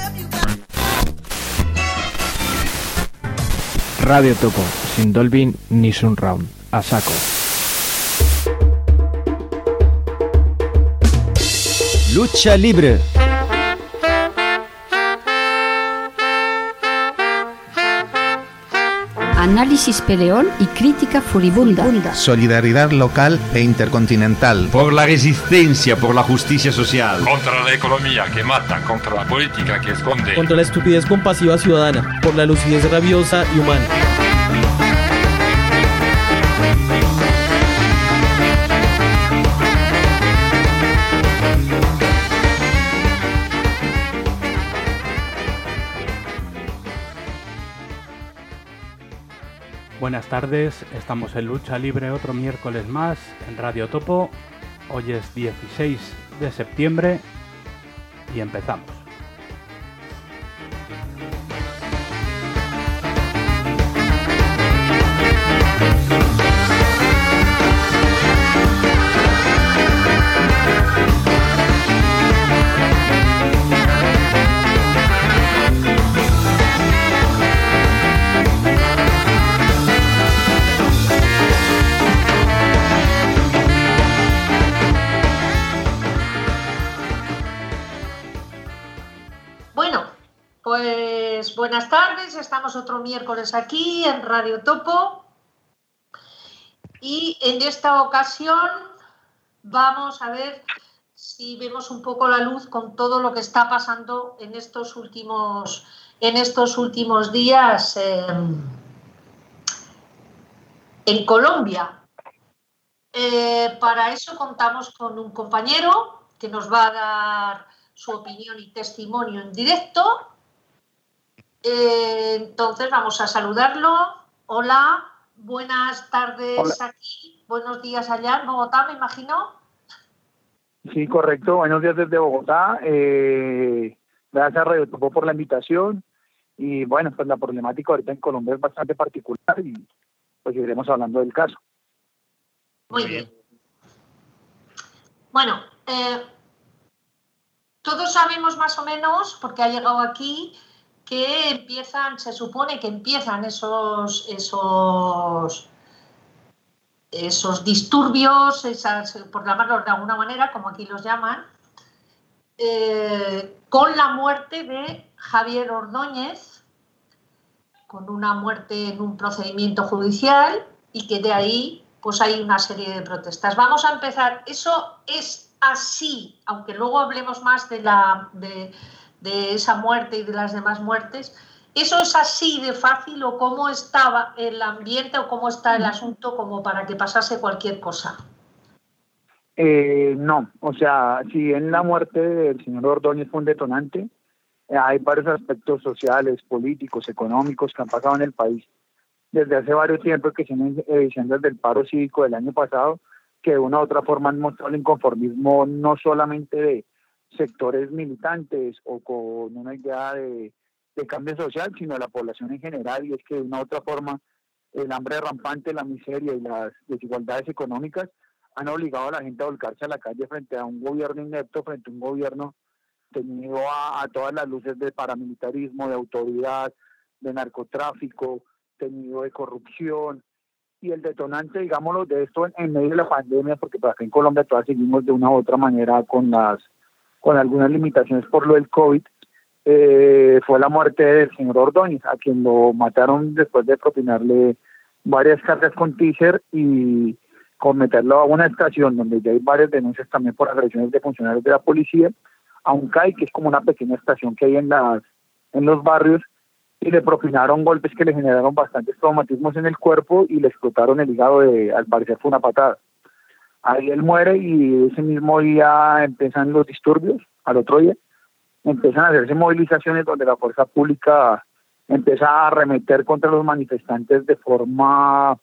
Radio Topo, sin Dolby ni Surround, a saco. Lucha libre. Análisis peleón y crítica furibunda. Solidaridad local e intercontinental. Por la resistencia, por la justicia social. Contra la economía que mata, contra la política que esconde. Contra la estupidez compasiva ciudadana, por la lucidez rabiosa y humana. Buenas tardes, estamos en Lucha Libre otro miércoles más en Radio Topo. Hoy es 16 de septiembre y empezamos. Pues buenas tardes, estamos otro miércoles aquí en Radio Topo y en esta ocasión vamos a ver si vemos un poco la luz con todo lo que está pasando en estos últimos días en Colombia. Para eso contamos con un compañero que nos va a dar su opinión y testimonio en directo. Entonces vamos a saludarlo. Hola, buenas tardes. Hola. Aquí, buenos días allá en Bogotá, me imagino. Sí, correcto, buenos días desde Bogotá. Gracias a Radio Topo por la invitación. Y bueno, pues la problemática ahorita en Colombia es bastante particular y pues iremos hablando del caso. Muy bien. Bueno, todos sabemos más o menos, porque ha llegado aquí, que se supone que empiezan esos disturbios, por llamarlos de alguna manera, como aquí los llaman, con la muerte de Javier Ordóñez, con una muerte en un procedimiento judicial, y que de ahí pues hay una serie de protestas. Vamos a empezar. Eso es así, aunque luego hablemos más de esa muerte y de las demás muertes. ¿Eso es así de fácil o cómo estaba el ambiente o cómo está el asunto como para que pasase cualquier cosa? No, o sea, si en la muerte del señor Ordóñez fue un detonante, hay varios aspectos sociales, políticos, económicos que han pasado en el país desde hace varios tiempos, que se han evidenciado desde el paro cívico del año pasado, que de una u otra forma han mostrado el inconformismo no solamente de sectores militantes o con una idea de cambio social, sino de la población en general, y es que de una u otra forma el hambre rampante, la miseria y las desigualdades económicas han obligado a la gente a volcarse a la calle frente a un gobierno inepto, frente a un gobierno tenido a todas las luces de paramilitarismo, de autoridad, de narcotráfico, tenido de corrupción. Y el detonante, digámoslo, de esto en medio de la pandemia, porque por acá en Colombia todavía seguimos de una u otra manera con algunas limitaciones por lo del COVID, fue la muerte del señor Ordóñez, a quien lo mataron después de propinarle varias cargas con teaser y con meterlo a una estación donde ya hay varias denuncias también por agresiones de funcionarios de la policía, a un CAI, que es como una pequeña estación que hay en los barrios, y le propinaron golpes que le generaron bastantes traumatismos en el cuerpo y le explotaron el hígado, al parecer fue una patada. Ahí él muere y ese mismo día empiezan los disturbios, al otro día empiezan a hacerse movilizaciones donde la fuerza pública empieza a arremeter contra los manifestantes de forma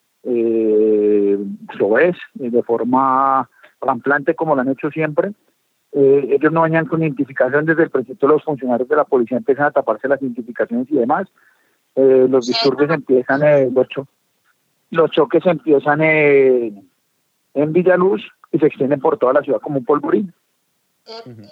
soez, de forma ramplante, como lo han hecho siempre. Ellos no venían con identificación. Desde el principio los funcionarios de la policía empiezan a taparse las identificaciones y demás. Los disturbios empiezan, los choques empiezan en Villaluz y se extienden por toda la ciudad como un polvorín.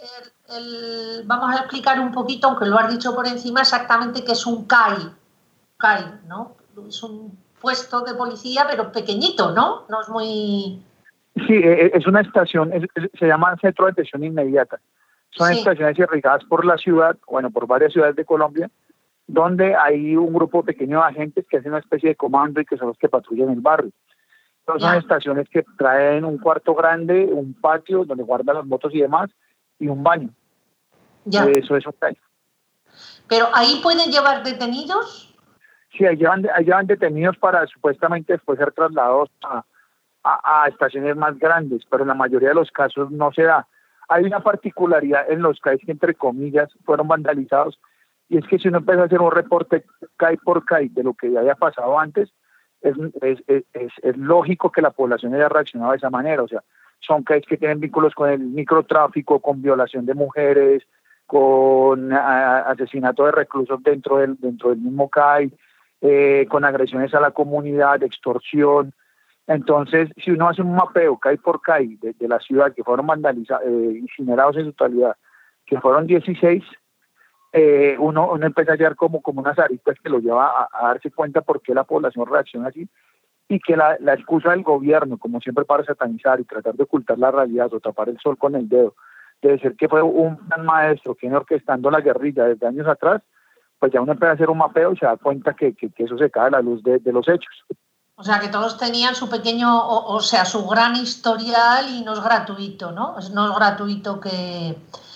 vamos a explicar un poquito, aunque lo has dicho por encima, exactamente qué es un CAI. CAI, ¿no? Es un puesto de policía, pero pequeñito, ¿no? No es muy... Sí, es una estación, se llama Centro de Detención Inmediata. Son estaciones irrigadas por la ciudad, por varias ciudades de Colombia, donde hay un grupo pequeño de agentes que hacen una especie de comando y que son los que patrullan el barrio. Entonces, son estaciones que traen un cuarto grande, un patio donde guardan las motos y demás, y un baño. Eso es un CAI. ¿Pero ahí pueden llevar detenidos? Sí, ahí llevan detenidos para supuestamente después ser trasladados a estaciones más grandes, pero en la mayoría de los casos no se da. Hay una particularidad en los CAI que, entre comillas, fueron vandalizados, y es que si uno empieza a hacer un reporte CAI por CAI de lo que haya pasado antes, es lógico que la población haya reaccionado de esa manera. O sea, son CAIs que tienen vínculos con el microtráfico, con violación de mujeres, con asesinato de reclusos dentro del mismo CAI, con agresiones a la comunidad, extorsión. Entonces, si uno hace un mapeo CAI por CAI de la ciudad que fueron vandalizados, incinerados en su totalidad, que fueron 16, uno empieza a hallar como unas aristas que lo lleva a darse cuenta por qué la población reacciona así, y que la excusa del gobierno, como siempre, para satanizar y tratar de ocultar la realidad o tapar el sol con el dedo, debe ser que fue un plan maestro que viene orquestando la guerrilla desde años atrás. Pues ya uno empieza a hacer un mapeo y se da cuenta que eso se cae a la luz de los hechos. O sea, que todos tenían su pequeño, su gran historial, y no es gratuito, ¿no? No es gratuito que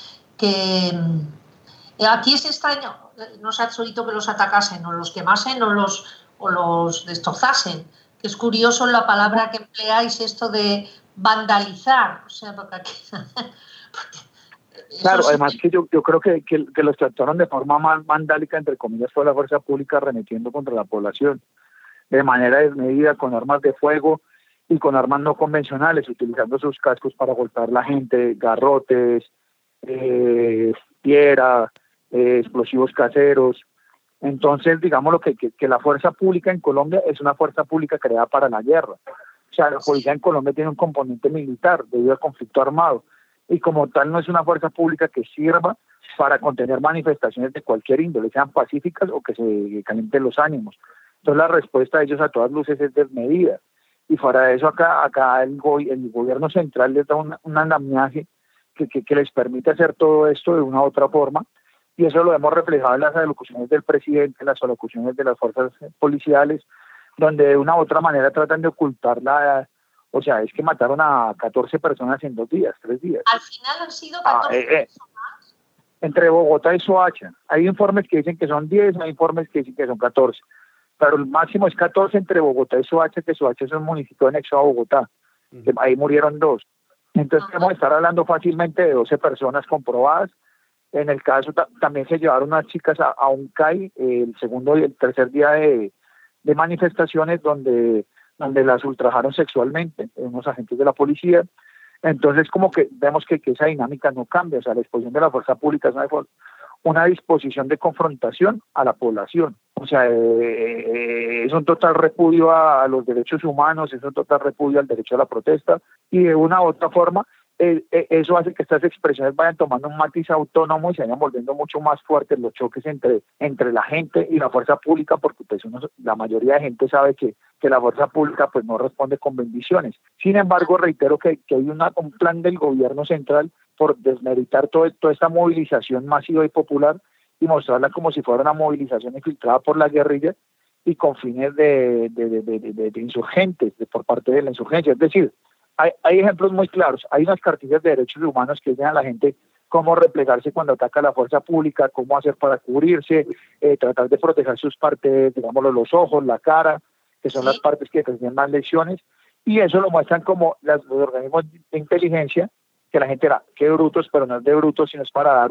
aquí es extraño, no es gratuito que los atacasen, o los quemasen, o los destrozasen. Que es curioso la palabra que empleáis, esto de vandalizar. O sea, porque aquí... Claro, además que yo creo que los trataron de forma más vandálica, entre comillas, fue la fuerza pública arremetiendo contra la población de manera desmedida, con armas de fuego y con armas no convencionales, utilizando sus cascos para golpear la gente, garrotes, piedra, explosivos caseros. Entonces, digamos que la fuerza pública en Colombia es una fuerza pública creada para la guerra. O sea, la policía en Colombia tiene un componente militar debido al conflicto armado, y como tal no es una fuerza pública que sirva para contener manifestaciones de cualquier índole, sean pacíficas o que se calienten los ánimos. Entonces la respuesta de ellos a todas luces es desmedida, y fuera de eso acá el gobierno central les da un andamiaje que les permite hacer todo esto de una u otra forma, y eso lo hemos reflejado en las alocuciones del presidente, en las alocuciones de las fuerzas policiales, donde de una u otra manera tratan de ocultar o sea, es que mataron a 14 personas en 3 días. Al final han sido 14 personas. Entre Bogotá y Soacha. Hay informes que dicen que son 10, hay informes que dicen que son 14. Pero el máximo es 14 entre Bogotá y Soacha, que Soacha es un municipio anexo a Bogotá. Que ahí murieron 2. Entonces podemos estar hablando fácilmente de 12 personas comprobadas. En el caso también se llevaron unas chicas a un CAI el segundo y el tercer día de manifestaciones donde las ultrajaron sexualmente unos agentes de la policía. Entonces como que vemos que esa dinámica no cambia. O sea, la disposición de la fuerza pública es una disposición de confrontación a la población. O sea, es un total repudio a los derechos humanos, es un total repudio al derecho a la protesta, y de una u otra forma eso hace que estas expresiones vayan tomando un matiz autónomo y se vayan volviendo mucho más fuertes los choques entre la gente y la fuerza pública, porque pues la mayoría de gente sabe que la fuerza pública pues no responde con bendiciones. Sin embargo, reitero que hay un plan del gobierno central por desmeritar toda esta movilización masiva y popular y mostrarla como si fuera una movilización infiltrada por la guerrilla y con fines de insurgentes, por parte de la insurgencia. Es decir, hay ejemplos muy claros. Hay unas cartillas de derechos humanos que enseñan a la gente cómo replegarse cuando ataca a la fuerza pública, cómo hacer para cubrirse, tratar de proteger sus partes, digámoslo, los ojos, la cara, que son las partes que reciben más lesiones, y eso lo muestran como los organismos de inteligencia, que la gente era, qué brutos, pero no es de brutos, sino es para dar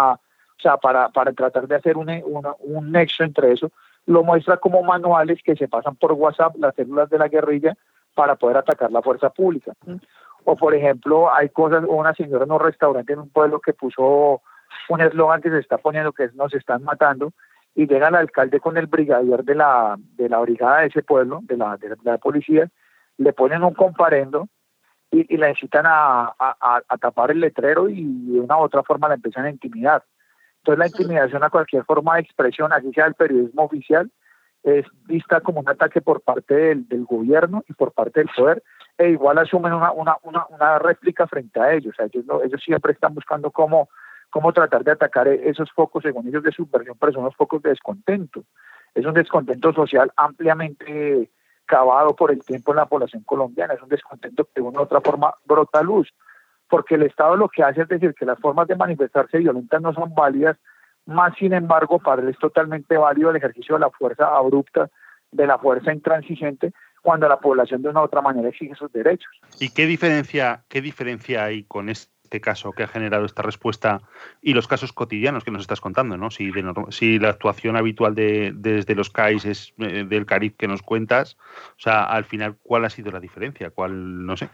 para tratar de hacer un nexo entre eso. Lo muestra como manuales que se pasan por WhatsApp, las células de la guerrilla, para poder atacar la fuerza pública. O, por ejemplo, hay cosas, una señora en un restaurante en un pueblo que puso un eslogan que se está poniendo, que es "nos están matando", y llega el alcalde con el brigadier de la brigada de ese pueblo, de la policía, le ponen un comparendo y la incitan a tapar el letrero y de una u otra forma la empiezan a intimidar. Entonces la intimidación a cualquier forma de expresión, así sea el periodismo oficial, es vista como un ataque por parte del gobierno y por parte del poder, e igual asumen una réplica frente a ellos. O sea, ellos siempre están buscando cómo tratar de atacar esos focos, según ellos, de subversión, pero son los focos de descontento. Es un descontento social ampliamente cavado por el tiempo en la población colombiana, es un descontento que de una u otra forma brota a luz, porque el Estado lo que hace es decir que las formas de manifestarse violentas no son válidas, más sin embargo para él es totalmente válido el ejercicio de la fuerza abrupta, de la fuerza intransigente, cuando la población de una u otra manera exige sus derechos. ¿Y qué diferencia hay con este caso que ha generado esta respuesta y los casos cotidianos que nos estás contando, ¿no? Si la actuación habitual desde los CAIs es del cariz que nos cuentas, o sea, al final, ¿cuál ha sido la diferencia? ¿Cuál, no sé?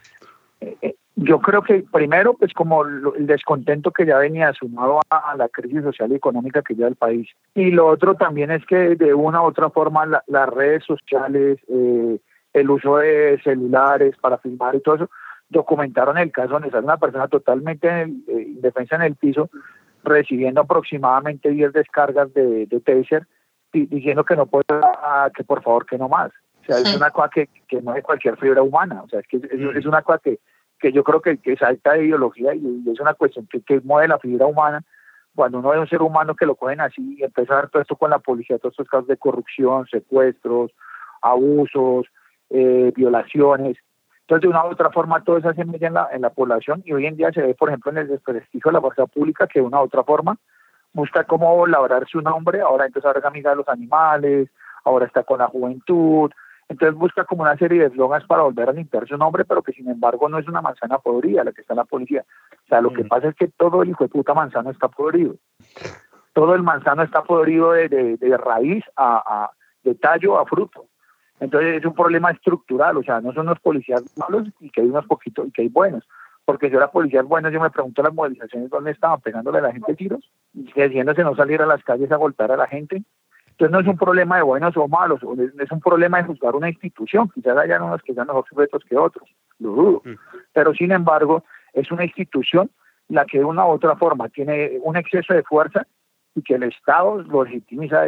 Yo creo que primero, pues como el descontento que ya venía sumado a la crisis social y económica que lleva el país. Y lo otro también es que de una u otra forma las redes sociales, el uso de celulares para filmar y todo eso, documentaron el caso donde sale una persona totalmente indefensa en el piso, recibiendo aproximadamente 10 descargas de taser, diciendo que no puede, que por favor que no más. O sea, es una cosa que no es cualquier fibra humana. O sea, es que es una cosa que yo creo que salta de ideología y es una cuestión que mueve la fibra humana. Cuando uno ve un ser humano que lo cogen así y empieza a ver todo esto con la policía, todos estos casos de corrupción, secuestros, abusos, violaciones. Entonces, de una u otra forma, todo eso se mete en la población y hoy en día se ve, por ejemplo, en el desprestigio de la fuerza pública que de una u otra forma busca cómo labrar su nombre. Ahora entonces ahora es amiga de los animales, ahora está con la juventud. Entonces busca como una serie de eslogans para volver a limpiar su nombre, pero que sin embargo no es una manzana podrida la que está en la policía. O sea, lo que pasa es que todo el hijo de puta manzano está podrido. Todo el manzano está podrido de raíz de tallo a fruto. Entonces es un problema estructural, o sea, no son los policías malos y que hay unos poquitos y que hay buenos. Porque si era policías buenos, yo me pregunto en las movilizaciones dónde estaban pegándole a la gente tiros y diciéndose no salir a las calles a golpear a la gente. Entonces no es un problema de buenos o malos, es un problema de juzgar una institución. Quizás hayan unos que sean mejor sujetos que otros, lo dudo. Pero sin embargo, es una institución la que de una u otra forma tiene un exceso de fuerza y que el Estado lo legitimiza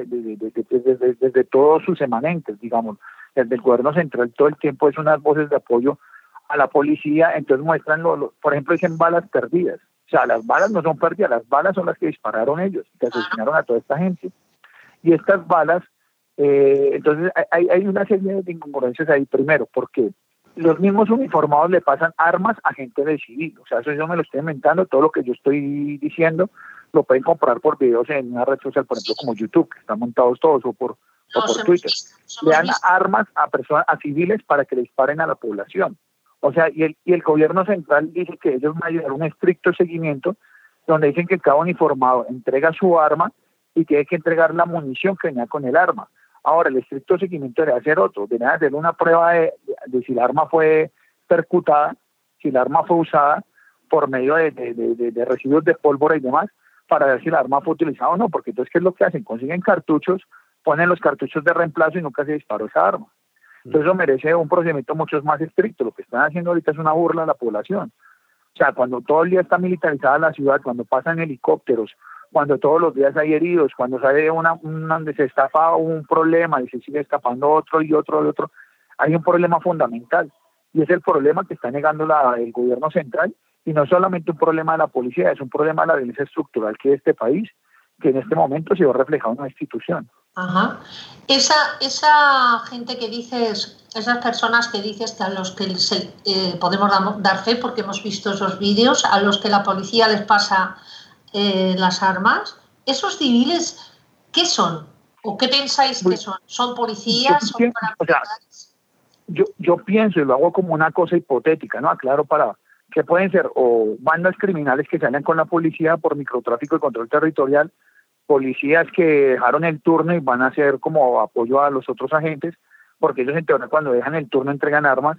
desde todos sus emanentes, digamos. Desde el gobierno central todo el tiempo es unas voces de apoyo a la policía, entonces muestran, por ejemplo, dicen balas perdidas. O sea, las balas no son perdidas, las balas son las que dispararon ellos, que asesinaron a toda esta gente. Y estas balas, entonces hay una serie de incongruencias ahí. Primero, porque los mismos uniformados le pasan armas a gente de civil. O sea, eso yo me lo estoy inventando, todo lo que yo estoy diciendo lo pueden comprar por videos en una red social, por ejemplo, como YouTube, que están montados todos, o por Twitter. Le dan armas a civiles para que le disparen a la población. O sea, y el gobierno central dice que ellos van a llevar un estricto seguimiento, donde dicen que cada uniformado entrega su arma y tiene que entregar la munición que venía con el arma. Ahora, el estricto seguimiento debe hacer otro, debe hacer una prueba de si el arma fue percutada, si el arma fue usada por medio de residuos de pólvora y demás, para ver si el arma fue utilizada o no, porque entonces, ¿qué es lo que hacen? Consiguen cartuchos, ponen los cartuchos de reemplazo y nunca se disparó esa arma. Entonces eso merece un procedimiento mucho más estricto. Lo que están haciendo ahorita es una burla a la población. O sea, cuando todo el día está militarizada la ciudad, cuando pasan helicópteros, cuando todos los días hay heridos, cuando sale donde se estafa un problema y se sigue escapando otro y otro y otro, hay un problema fundamental. Y es el problema que está negando el gobierno central, y no solamente un problema de la policía, es un problema de la violencia estructural que es este país, que en este momento se ve reflejado en una institución. Ajá. Esa gente que dices, esas personas que dices que a los que podemos dar fe porque hemos visto esos vídeos, a los que la policía les pasa las armas, ¿esos civiles qué son? ¿O qué pensáis que son? ¿Son policías? ¿Son paramilitares? Yo pienso y lo hago como una cosa hipotética, ¿no? Aclaro para que pueden ser o bandas criminales que salen con la policía por microtráfico y control territorial, policías que dejaron el turno y van a hacer como apoyo a los otros agentes, porque ellos en teoría cuando dejan el turno entregan armas,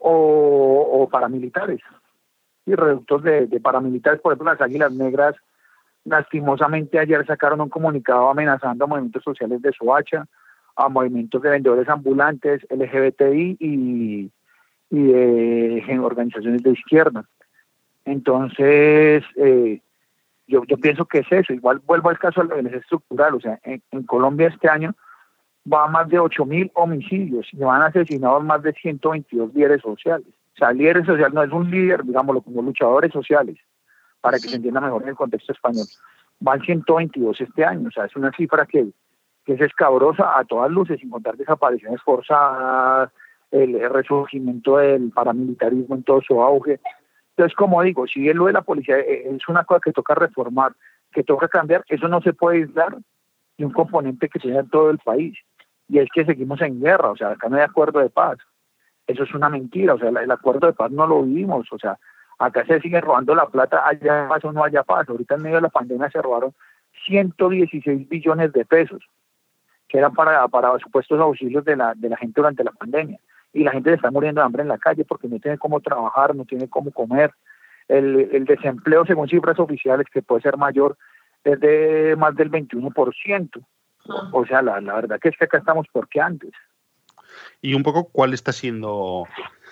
o paramilitares y reductos de paramilitares. Por ejemplo, las Águilas Negras lastimosamente ayer sacaron un comunicado amenazando a movimientos sociales de Soacha, a movimientos de vendedores ambulantes, LGBTI y de organizaciones de izquierda. Entonces, yo pienso que es eso. Igual vuelvo al caso de la violencia estructural. O sea, en Colombia este año va a más de 8.000 homicidios y van asesinados más de 122 líderes sociales. O sea, líderes sociales no es un líder, digámoslo, como luchadores sociales, para que se entienda mejor en el contexto español. Van 122 este año. O sea, es una cifra que es escabrosa a todas luces, sin contar desapariciones forzadas, el resurgimiento del paramilitarismo en todo su auge. Entonces, como digo, si lo de la policía es una cosa que toca reformar, que toca cambiar, eso no se puede aislar de un componente que tiene en todo el país, y es que seguimos en guerra. O sea, acá no hay acuerdo de paz. Eso es una mentira. O sea, el acuerdo de paz no lo vivimos. O sea, acá se sigue robando la plata, haya paz o no haya paz. Ahorita en medio de la pandemia se robaron 116 billones de pesos, que eran para supuestos auxilios de la gente durante la pandemia. Y la gente se está muriendo de hambre en la calle porque no tiene cómo trabajar, no tiene cómo comer. El desempleo, según cifras oficiales, que puede ser mayor, es de más del 21%. O sea, la verdad que es que acá estamos peor que antes. Y un poco, ¿cuál está siendo o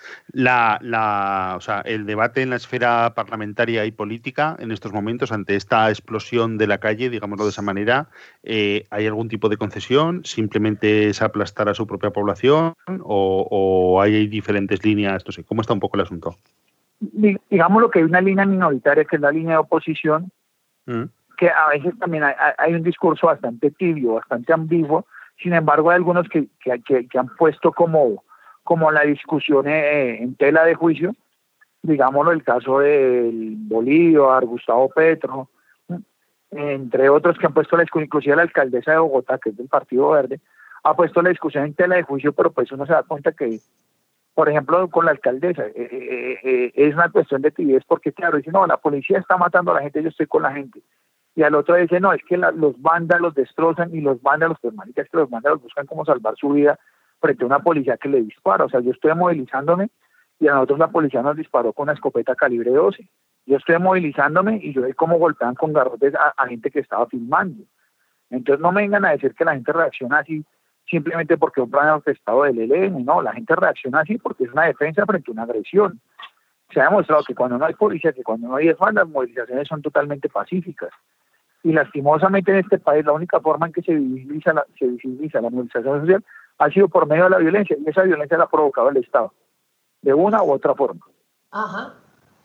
sea, el debate en la esfera parlamentaria y política en estos momentos ante esta explosión de la calle, digámoslo de esa manera? ¿Hay algún tipo de concesión? ¿Simplemente es aplastar a su propia población? ¿O hay diferentes líneas? No sé, ¿cómo está un poco el asunto? Digámoslo que hay una línea minoritaria, que es la línea de oposición, que a veces también hay un discurso bastante tibio, bastante ambiguo. Sin embargo, hay algunos que han puesto como la discusión en tela de juicio, digámoslo, el caso del Bolívar, Gustavo Petro, entre otros que han puesto la discusión, inclusive la alcaldesa de Bogotá, que es del Partido Verde, ha puesto la discusión en tela de juicio, pero pues uno se da cuenta que, por ejemplo, con la alcaldesa, es una cuestión de tibieza, porque claro, dice, no, la policía está matando a la gente, yo estoy con la gente. Y al otro dice, no, es que los vándalos destrozan, y los vándalos, pues marica, es que los vándalos buscan cómo salvar su vida frente a una policía que le dispara. O sea, yo estoy movilizándome y a nosotros la policía nos disparó con una escopeta calibre 12. Yo estoy movilizándome y yo vi cómo golpean con garrotes a gente que estaba filmando. Entonces no me vengan a decir que la gente reacciona así simplemente porque un plan orquestado del ELN. No, la gente reacciona así porque es una defensa frente a una agresión. Se ha demostrado que cuando no hay policía, que cuando no hay desfán, las movilizaciones son totalmente pacíficas. Y lastimosamente en este país la única forma en que se visibiliza la movilización social ha sido por medio de la violencia, y esa violencia la ha provocado el Estado, de una u otra forma. Ajá.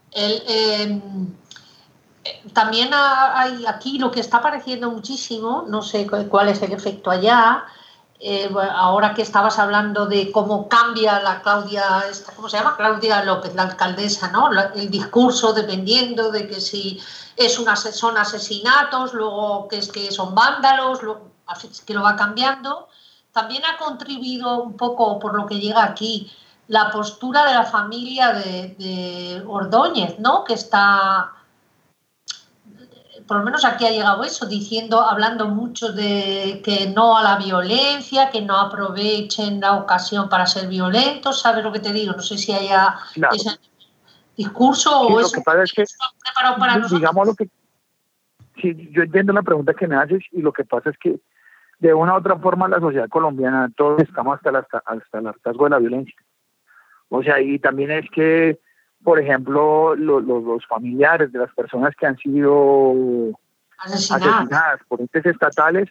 También hay aquí lo que está apareciendo muchísimo, no sé cuál es el efecto allá, ahora que estabas hablando de cómo cambia la Claudia, ¿cómo se llama? Claudia López, la alcaldesa, ¿no? El discurso dependiendo de que si son asesinatos, luego que son vándalos, que lo va cambiando. También ha contribuido un poco, por lo que llega aquí, la postura de la familia de Ordóñez, ¿no? Que está, por lo menos aquí ha llegado eso, hablando mucho de que no a la violencia, que no aprovechen la ocasión para ser violentos. ¿Sabes lo que te digo? No sé si haya ese discurso o eso. Lo que pasa es que, digamos lo que, sí, yo entiendo la pregunta que me haces, y lo que pasa es que de una u otra forma la sociedad colombiana todos estamos hasta el hartazgo de la violencia. O sea, y también es que, por ejemplo, los familiares de las personas que han sido asesinadas por entes estatales,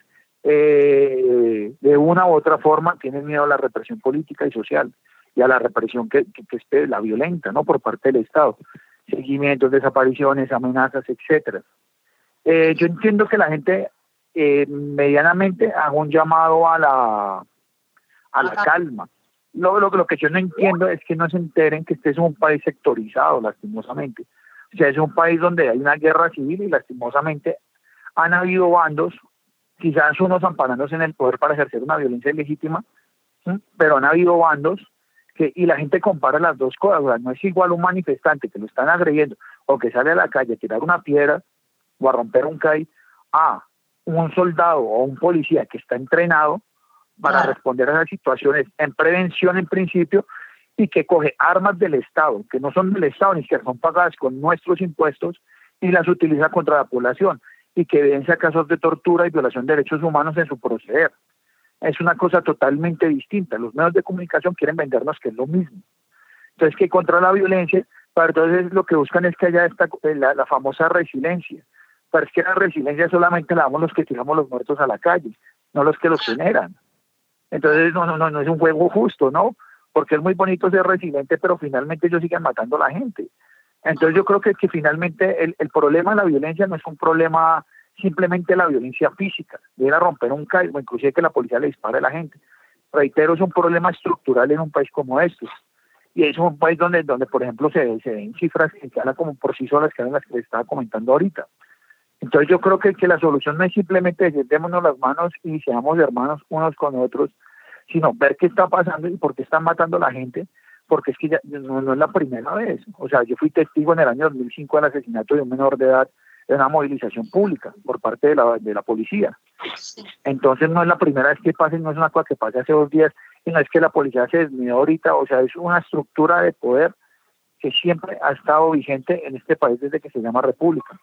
de una u otra forma tienen miedo a la represión política y social, y a la represión que esté la violenta, ¿no? Por parte del Estado. Seguimientos, desapariciones, amenazas, etcétera. Yo entiendo que la gente medianamente haga un llamado a la calma. Lo que yo no entiendo es que no se enteren que este es un país sectorizado, lastimosamente. O sea, es un país donde hay una guerra civil y lastimosamente han habido bandos, quizás unos amparándose en el poder para ejercer una violencia ilegítima, pero han habido bandos y la gente compara las dos cosas. O sea, no es igual un manifestante que lo están agrediendo o que sale a la calle a tirar una piedra o a romper un CAI a un soldado o un policía que está entrenado para responder a esas situaciones en prevención en principio, y que coge armas del Estado, que no son del Estado ni siquiera son pagadas con nuestros impuestos, y las utiliza contra la población, y que evidencia casos de tortura y violación de derechos humanos en su proceder. Es una cosa totalmente distinta. Los medios de comunicación quieren vendernos que es lo mismo. Entonces, que contra la violencia, pero entonces lo que buscan es que haya la famosa resiliencia. Pero es que la resiliencia solamente la damos los que tiramos los muertos a la calle, no los que los generan. Entonces, no es un juego justo, ¿no? Porque es muy bonito ser resiliente, pero finalmente ellos siguen matando a la gente. Entonces, yo creo que finalmente el problema de la violencia no es un problema simplemente la violencia física, de ir a romper un CAI, o inclusive que la policía le dispare a la gente. Reitero, es un problema estructural en un país como este. Y es un país donde por ejemplo, se ven cifras que hablan como por sí solas, que eran las que les estaba comentando ahorita. Entonces yo creo que la solución no es simplemente decir, démonos las manos y seamos hermanos unos con otros, sino ver qué está pasando y por qué están matando a la gente, porque es que ya no es la primera vez. O sea, yo fui testigo en el año 2005 del asesinato de un menor de edad en una movilización pública por parte de la policía. Entonces no es la primera vez que pasa, no es una cosa que pase hace 2 días, y no es que la policía se desmide ahorita. O sea, es una estructura de poder que siempre ha estado vigente en este país desde que se llama república.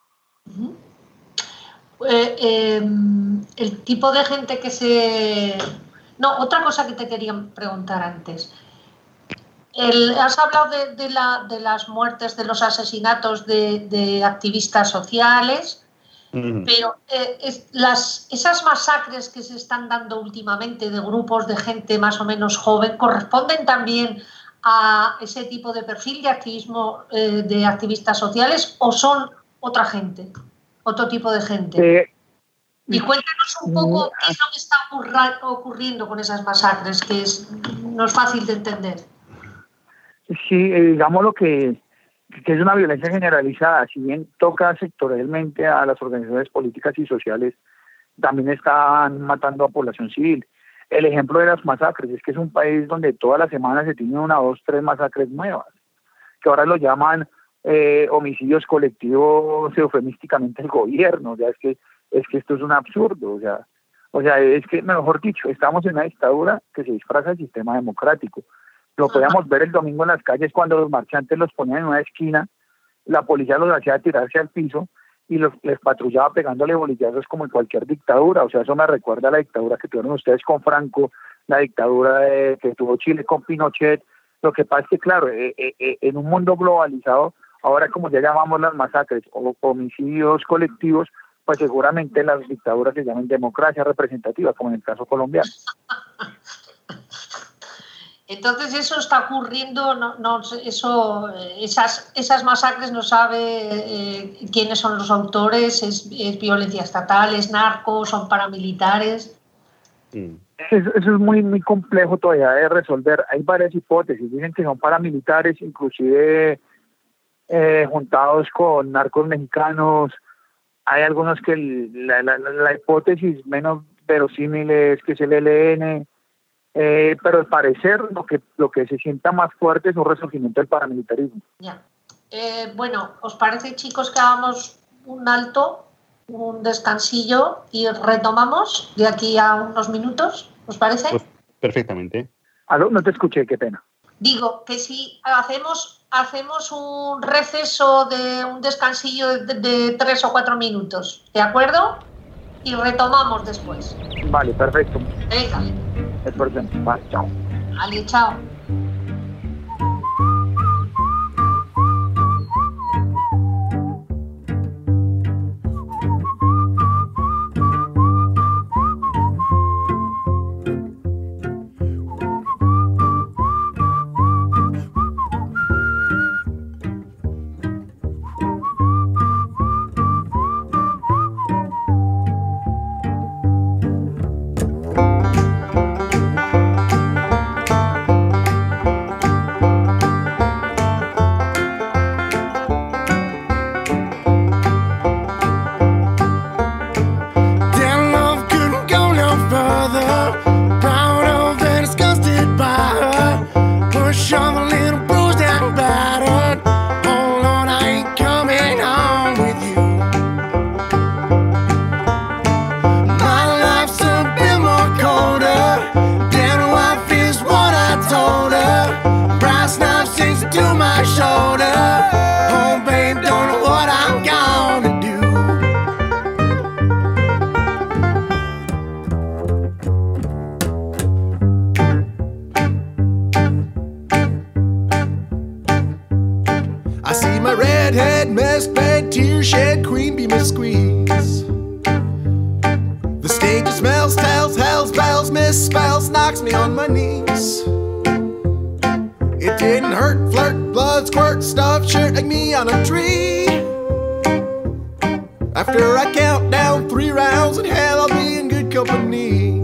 El tipo de gente que se... No, otra cosa que te quería preguntar antes. Has hablado de las muertes, de los asesinatos de activistas sociales, pero esas masacres que se están dando últimamente de grupos de gente más o menos joven, ¿corresponden también a ese tipo de perfil de activismo de activistas sociales o son otra gente, otro tipo de gente? Y cuéntanos un poco qué es lo que está ocurriendo con esas masacres, que no es fácil de entender. Sí, digamos lo que es una violencia generalizada. Si bien toca sectorialmente a las organizaciones políticas y sociales, también están matando a población civil. El ejemplo de las masacres es que es un país donde todas las semanas se tienen 1, 2, 3 masacres nuevas, que ahora lo llaman homicidios colectivos eufemísticamente el gobierno. O sea, es que esto es un absurdo. O sea, es que, mejor dicho, estamos en una dictadura que se disfraza del sistema democrático. Lo podíamos ver el domingo en las calles cuando los marchantes los ponían en una esquina, la policía los hacía tirarse al piso y les patrullaba pegándole bolillazos como en cualquier dictadura. O sea, eso me recuerda a la dictadura que tuvieron ustedes con Franco, la dictadura que tuvo Chile con Pinochet. Lo que pasa es que, claro, en un mundo globalizado, ahora como ya llamamos las masacres o homicidios colectivos, pues seguramente las dictaduras se llaman democracia representativa, como en el caso colombiano. Entonces eso está ocurriendo, esas masacres no sabe quiénes son los autores, es violencia estatal, es narco, son paramilitares. Eso es muy, muy complejo todavía de resolver. Hay varias hipótesis, dicen que son paramilitares, inclusive juntados con narcos mexicanos. Hay algunos que la hipótesis menos verosímil es que es el ELN. Pero al parecer lo que se sienta más fuerte es un resurgimiento del paramilitarismo. Ya. Bueno, ¿os parece, chicos, que hagamos un alto, un descansillo y retomamos de aquí a unos minutos? ¿Os parece? Pues, perfectamente. ¿Aló? No te escuché, qué pena. Digo que si hacemos un receso de un descansillo de 3 o 4 minutos, ¿de acuerdo? Y retomamos después. Vale, perfecto. Venga. Vale, chao. Vale, chao. redhead, mess bed, tear shed, queen bee, miss squeeze. The stage smells, tells, hells, bells, misspells, knocks me on my knees. It didn't hurt, flirt, blood, squirt, stuff, shirt like me on a tree. After I count down 3 rounds, in hell I'll be in good company.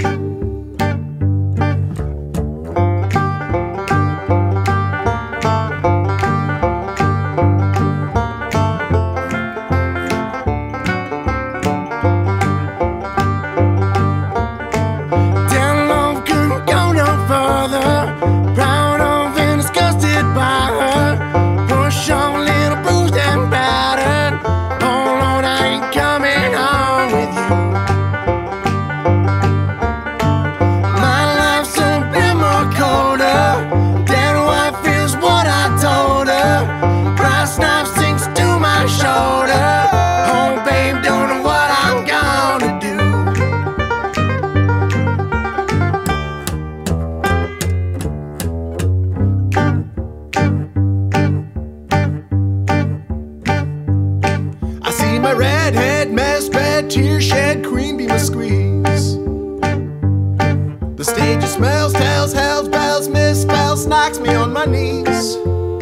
Knocks me on my knees.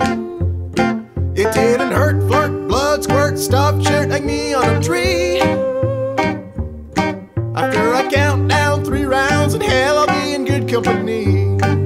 It didn't hurt, flirt, blood, squirt, stuff, shirt like me on a tree. After I count down 3 rounds, in hell I'll be in good company.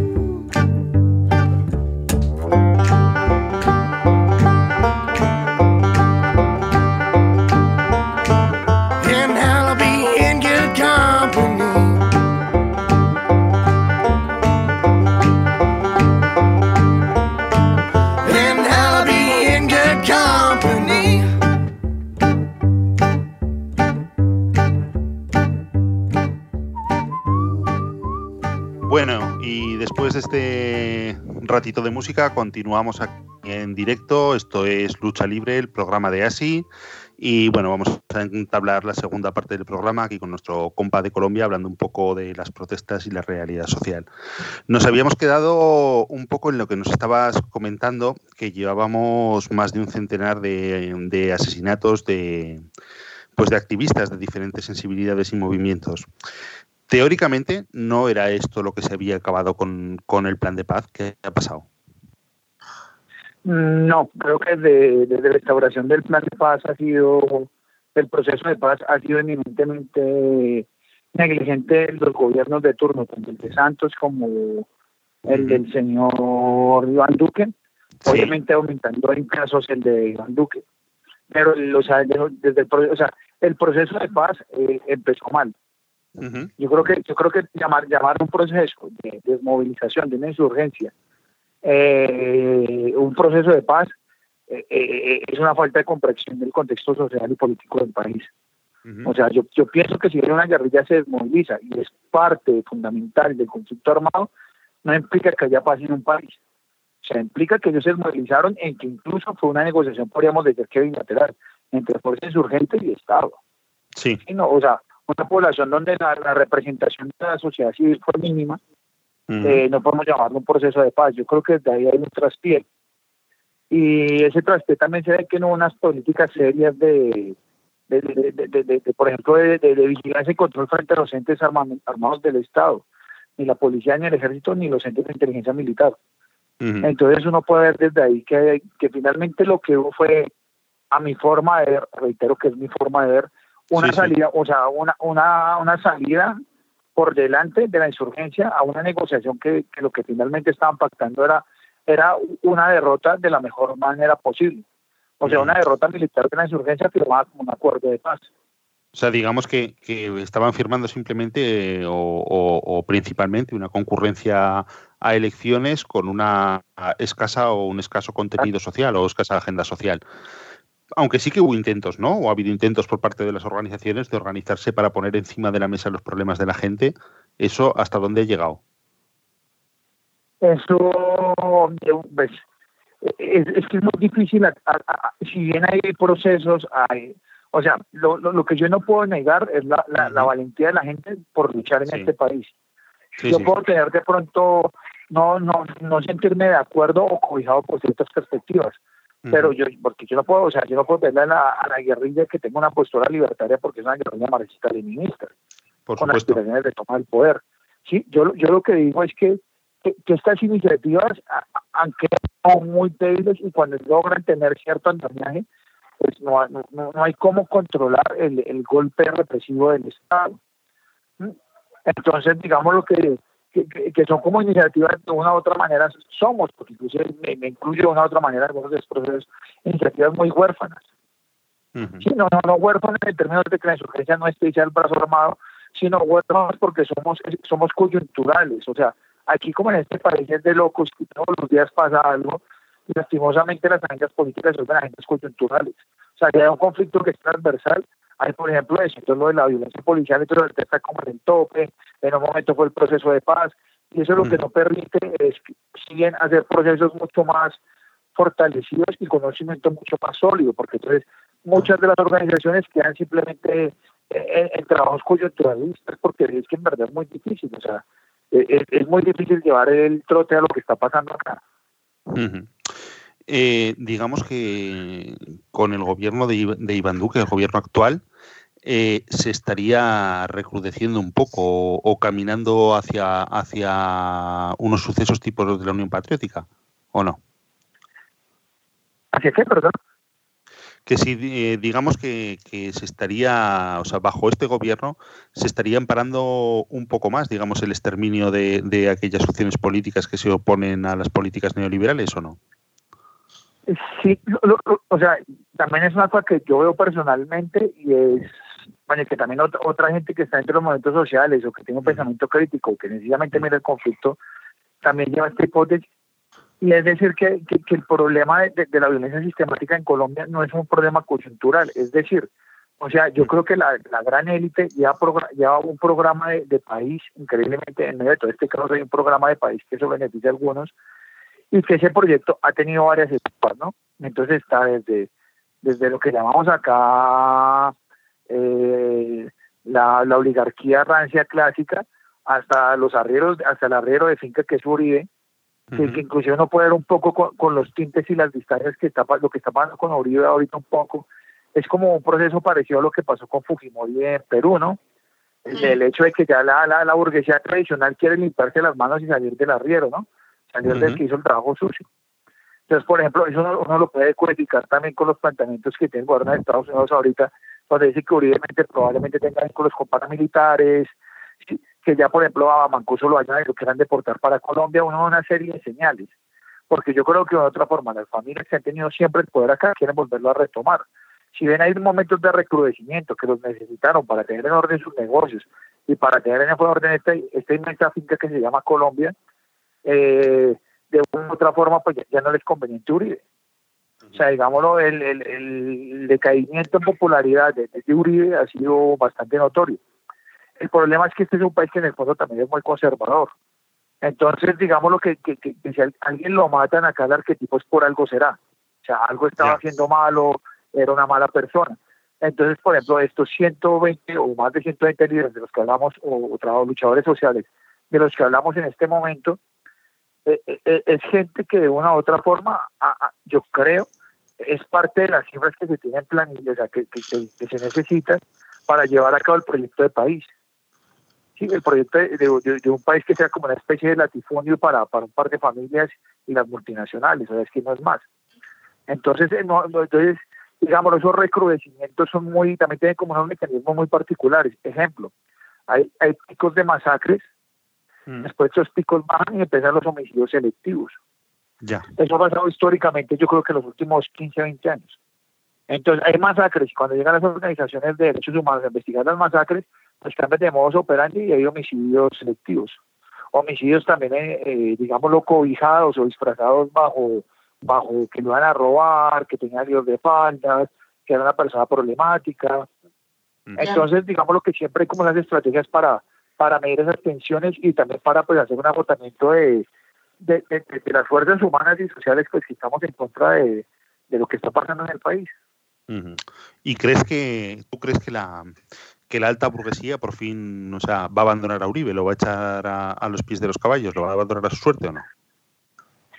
Después de este ratito de música continuamos aquí en directo. Esto es Lucha Libre, el programa de ASI, y bueno, vamos a entablar la segunda parte del programa aquí con nuestro compa de Colombia, hablando un poco de las protestas y la realidad social. Nos habíamos quedado un poco en lo que nos estabas comentando, que llevábamos más de un centenar de asesinatos de activistas de diferentes sensibilidades y movimientos. Teóricamente no era esto lo que se había acabado con el plan de paz. ¿Qué ha pasado? No, creo que desde la restauración del plan de paz el proceso de paz ha sido eminentemente negligente en los gobiernos de turno, tanto el de Santos como el del señor Iván Duque, sí. Obviamente aumentando en casos el de Iván Duque. Pero el proceso de paz empezó mal. Uh-huh. Yo creo que llamar un proceso de desmovilización, de una insurgencia, un proceso de paz, es una falta de comprensión del contexto social y político del país. Uh-huh. O sea, yo pienso que si una guerrilla se desmoviliza y es parte fundamental del conflicto armado, no implica que haya paz en un país. O sea, implica que ellos se desmovilizaron, en que incluso fue una negociación, podríamos decir que bilateral, entre fuerzas insurgentes y Estado. Sí. No, o sea, una población donde la representación de la sociedad civil fue mínima, no podemos llamarlo un proceso de paz. Yo creo que desde ahí hay un traspié. Y ese traspié también se ve que no hubo unas políticas serias por ejemplo, de vigilancia y control frente a los entes armados del Estado, ni la policía, ni el ejército, ni los entes de inteligencia militar. Uh-huh. Entonces uno puede ver desde ahí que finalmente lo que hubo fue, a mi forma de ver, reitero que es mi forma de ver, una salida, o sea, una salida por delante de la insurgencia a una negociación que lo que finalmente estaban pactando era una derrota de la mejor manera posible. O sea, una derrota militar de la insurgencia firmada como un acuerdo de paz. O sea, digamos que estaban firmando simplemente o principalmente una concurrencia a elecciones con una escasa o un escaso contenido social o escasa agenda social. Aunque sí que hubo intentos, ¿no? O ha habido intentos por parte de las organizaciones de organizarse para poner encima de la mesa los problemas de la gente. ¿Eso hasta dónde ha llegado? Eso, pues, es que es muy difícil. Si bien hay procesos, o sea, lo que yo no puedo negar es la valentía de la gente por luchar en este país. Yo puedo tener de pronto no sentirme de acuerdo o cobijado por ciertas perspectivas, pero porque yo no puedo, yo no puedo verle a la guerrilla que tenga una postura libertaria porque es una guerrilla marxista-leninista, con aspiraciones de tomar el poder. Sí, yo lo que digo es que estas iniciativas han quedado muy débiles y cuando logran tener cierto andamiaje, pues no hay cómo controlar el golpe represivo del Estado. Entonces, digamos lo que son como iniciativas de una u otra manera somos, porque incluso me incluyo de una u otra manera en algunos de estos procesos, iniciativas muy huérfanas. Sí, no huérfanas en términos de que la insurgencia no esté ya el brazo armado, sino huérfanas porque somos coyunturales. O sea, aquí como en este país es de locos que todos los días pasa algo, y lastimosamente las agendas políticas son agendas coyunturales. O sea, hay un conflicto que es transversal. Hay, por ejemplo, eso, entonces lo de la violencia policial, entonces está como en el tope, en un momento fue el proceso de paz, y eso lo que no permite es, siguen hacer procesos mucho más fortalecidos y conocimiento mucho más sólido, porque entonces muchas de las organizaciones quedan simplemente en trabajos coyunturalistas, porque es que en verdad es muy difícil, o sea, es muy difícil llevar el trote a lo que está pasando acá. Digamos que con el gobierno de Iván Duque, el gobierno actual, se estaría recrudeciendo un poco o caminando hacia unos sucesos tipo los de la Unión Patriótica, ¿o no? ¿Hacia qué, perdón? Que si digamos que se estaría, o sea, bajo este gobierno se estaría amparando un poco más, digamos, el exterminio de aquellas opciones políticas que se oponen a las políticas neoliberales, ¿o no? Sí, o sea, también es una cosa que yo veo personalmente y es, bueno, que también otra gente que está entre los movimientos sociales o que tiene un pensamiento crítico, que sencillamente mira el conflicto, también lleva esta hipótesis. Y es decir, que el problema de la violencia sistemática en Colombia no es un problema coyuntural. Es decir, o sea, yo creo que la gran élite lleva un programa de país, increíblemente, en medio de todo este caos hay un programa de país que eso beneficia a algunos, y que ese proyecto ha tenido varias etapas, ¿no? Entonces está desde lo que llamamos acá la oligarquía rancia clásica, hasta los arrieros, hasta el arriero de finca que es Uribe, que inclusive uno puede ver un poco con los tintes y las distancias lo que está pasando con Uribe ahorita un poco, es como un proceso parecido a lo que pasó con Fujimori en Perú, ¿no? El hecho de que ya la burguesía tradicional quiere limpiarse las manos y salir del arriero, ¿no? Salir del que hizo el trabajo sucio. Entonces, por ejemplo, eso uno lo puede codificar también con los planteamientos que tiene el gobierno de Estados Unidos ahorita, donde dice que Uribe probablemente tenga con los paramilitares, que ya, por ejemplo, a Mancuso lo quieran deportar para Colombia, una serie de señales. Porque yo creo que de otra forma, las familias que han tenido siempre el poder acá quieren volverlo a retomar. Si ven, hay momentos de recrudecimiento que los necesitaron para tener en orden sus negocios y para tener en orden esta inmensa finca que se llama Colombia, de una u otra forma pues ya no les conveniente Uribe. O sea, digámoslo, el decaimiento en popularidad de Uribe ha sido bastante notorio. El problema es que este es un país que en el fondo también es muy conservador. Entonces, digámoslo que si alguien lo matan acá, el arquetipo es por algo será. O sea, algo estaba haciendo malo, era una mala persona. Entonces, por ejemplo, estos 120 o más de 120 líderes de los que hablamos, o luchadores sociales, de los que hablamos en este momento, es gente que de una u otra forma, yo creo, es parte de las cifras que se tienen planilla, o sea, que se necesitan para llevar a cabo el proyecto de país. Sí, el proyecto de un país que sea como una especie de latifundio para un par de familias y las multinacionales, o sea, es que no es más. Entonces, entonces digamos, esos recrudecimientos son también tienen como unos mecanismos muy particulares. Ejemplo, hay picos de masacres, después esos picos bajan y empiezan los homicidios selectivos. Eso ha pasado históricamente, yo creo que en los últimos 15 o 20 años. Entonces hay masacres, y cuando llegan las organizaciones de derechos humanos a investigar las masacres, pues cambian de modus operandi y hay homicidios selectivos. Homicidios también, digámoslo, cobijados o disfrazados bajo que lo van a robar, que tengan líos de faldas, que era una persona problemática. Entonces, digámoslo que siempre hay como las estrategias para medir esas tensiones y también para pues hacer un agotamiento de las fuerzas humanas y sociales pues que estamos en contra de lo que está pasando en el país. ¿Y tú crees que la alta burguesía por fin, o sea, va a abandonar a Uribe, lo va a echar a los pies de los caballos, lo va a abandonar a su suerte o no?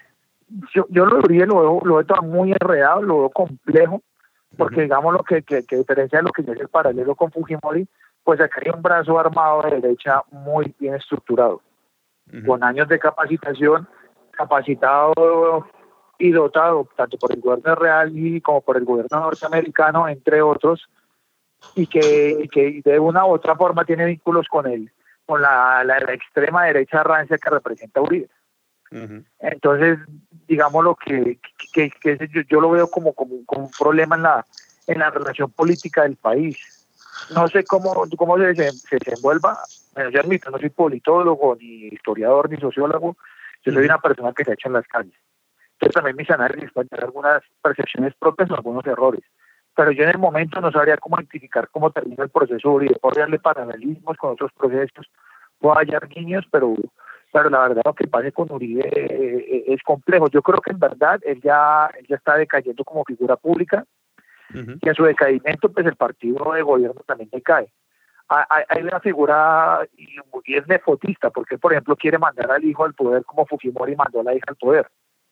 yo lo de Uribe lo veo todo muy enredado, lo veo complejo, porque digamos lo que diferencia de lo que yo es el paralelo con Fujimori, pues acá hay un brazo armado de derecha muy bien estructurado, con años de capacitación, capacitado y dotado tanto por el gobierno real y como por el gobierno norteamericano, entre otros, y que de una u otra forma tiene vínculos con la extrema derecha rancia que representa Uribe. Entonces, digamos lo que yo lo veo como un problema en la relación política del país. No sé cómo se desenvuelva. Bueno, yo admito, no soy politólogo, ni historiador, ni sociólogo. Yo soy una persona que se ha hecho en las calles. Entonces también mis análisis pueden tener algunas percepciones propias o algunos errores. Pero yo en el momento no sabría cómo identificar cómo termina el proceso Uribe. Puedo darle paralelismos con otros procesos, puedo hallar guiños, pero la verdad lo que pase con Uribe es complejo. Yo creo que en verdad él ya está decayendo como figura pública, y a su decaimiento pues el partido de gobierno también decae. Hay una figura y es nefotista, porque por ejemplo quiere mandar al hijo al poder como Fujimori mandó a la hija al poder.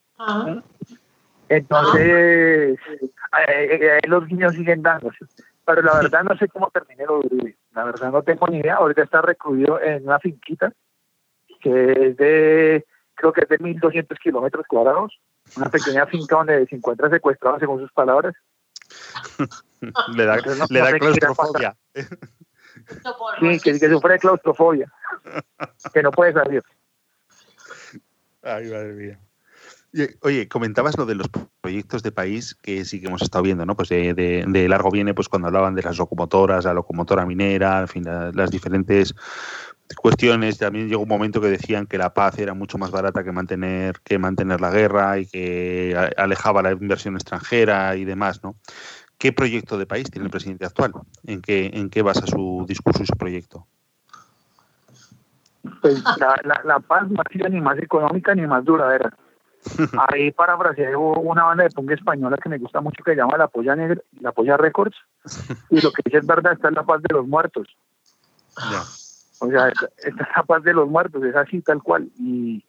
Entonces los guiños siguen dándose, pero la verdad no sé cómo termine lo de Uribe. La verdad no tengo ni idea. Ahorita está recluido en una finquita que es creo que es de 1.200 kilómetros cuadrados, una pequeña finca donde se encuentra secuestrado, según sus palabras. le da claustrofobia. Sí, que sufre de claustrofobia, que no puede salir. Ay, madre mía. Oye, comentabas lo de los proyectos de país que sí que hemos estado viendo, ¿no? Pues de largo viene, pues cuando hablaban de las locomotoras, la locomotora minera, en fin, las diferentes cuestiones. También llegó un momento que decían que la paz era mucho más barata que mantener la guerra y que alejaba la inversión extranjera y demás, ¿no? ¿Qué proyecto de país tiene el presidente actual? ¿En qué basa su discurso y su proyecto? Pues la paz no ha sido ni más económica ni más duradera. Ahí parafraseé una banda de punk española que me gusta mucho que se llama La Polla Records, y lo que dice es verdad, está en la paz de los muertos. Yeah. O sea, esta es la paz de los muertos, es así tal cual. Y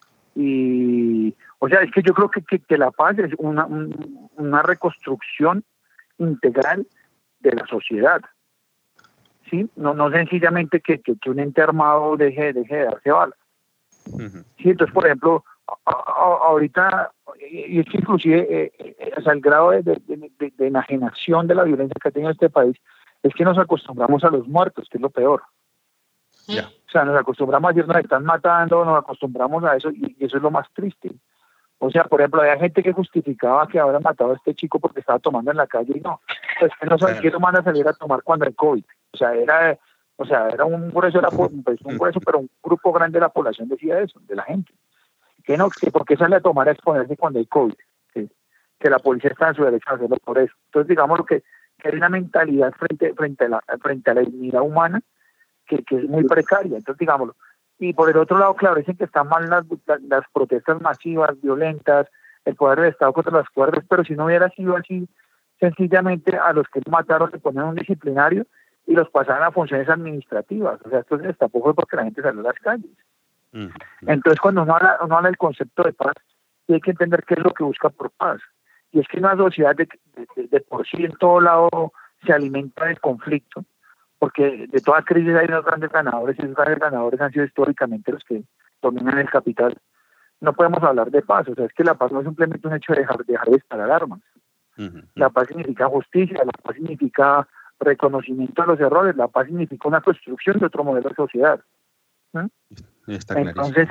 o sea, es que yo creo que la paz es una reconstrucción integral de la sociedad. ¿Sí? No sencillamente que un ente armado deje de darse balas. Sí, entonces, por ejemplo, ahorita, y es que inclusive el grado de enajenación de la violencia que ha tenido este país es que nos acostumbramos a los muertos, que es lo peor. Yeah. O sea, nos acostumbramos a decir nos están matando, nos acostumbramos a eso, y eso es lo más triste. O sea, por ejemplo, había gente que justificaba que ahora matado a este chico porque estaba tomando en la calle, y no, pues que no saben qué lo van a salir a tomar cuando hay COVID. O sea, era un grueso, pero un grupo grande de la población decía eso, de la gente. Que no, que por qué sale a tomar a exponerse cuando hay COVID, que la policía está en su derecho a hacerlo por eso. Entonces, digamos que hay una mentalidad frente a la dignidad humana que es muy precaria. Entonces, digámoslo. Y por el otro lado, claro, dicen que están mal las protestas masivas, violentas, el poder del Estado contra las cuerdas, pero si no hubiera sido así, sencillamente a los que mataron se ponían un disciplinario y los pasaban a funciones administrativas. O sea, esto tampoco fue porque la gente salió a las calles. Entonces, cuando uno habla del concepto de paz, hay que entender qué es lo que busca por paz. Y es que una sociedad de por sí en todo lado se alimenta del conflicto, porque de toda crisis hay unos grandes ganadores, y esos grandes ganadores han sido históricamente los que dominan el capital. No podemos hablar de paz. O sea, es que la paz no es simplemente un hecho de dejar de disparar armas. La paz significa justicia, la paz significa reconocimiento de los errores, la paz significa una construcción de otro modelo de sociedad. Entonces,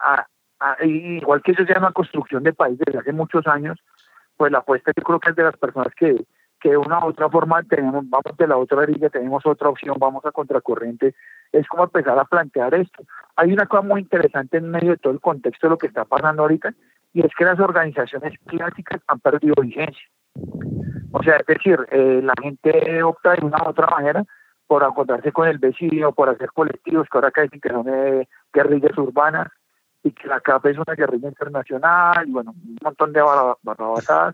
igual que eso sea una construcción de país desde hace muchos años, pues la apuesta yo creo que es de las personas que de una u otra forma vamos de la otra orilla, tenemos otra opción, vamos a contracorriente, es como empezar a plantear esto. Hay una cosa muy interesante en medio de todo el contexto de lo que está pasando ahorita, y es que las organizaciones clásicas han perdido vigencia. O sea, es decir, la gente opta de una u otra manera por encontrarse con el vecino, por hacer colectivos que ahora acá dicen que son guerrillas urbanas, y que la CAP es una guerrilla internacional, y bueno, un montón de barrabasadas.